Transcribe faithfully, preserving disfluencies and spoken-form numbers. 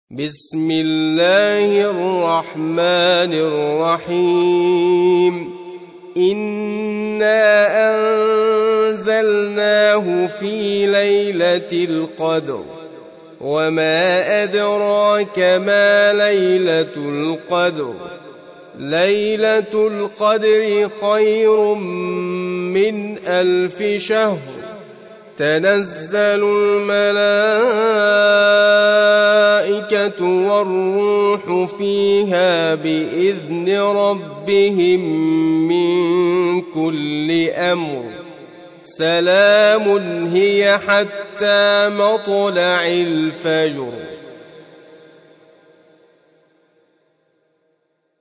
بسم الله الرحمن الرحيم إنا أنزلناه في ليلة القدر وما أدراك ما ليلة القدر ليلة القدر خير من ألف شهر تنزل الملائكة والروح فيها بإذن ربهم من كل أمر سلام هي حتى مطلع الفجر.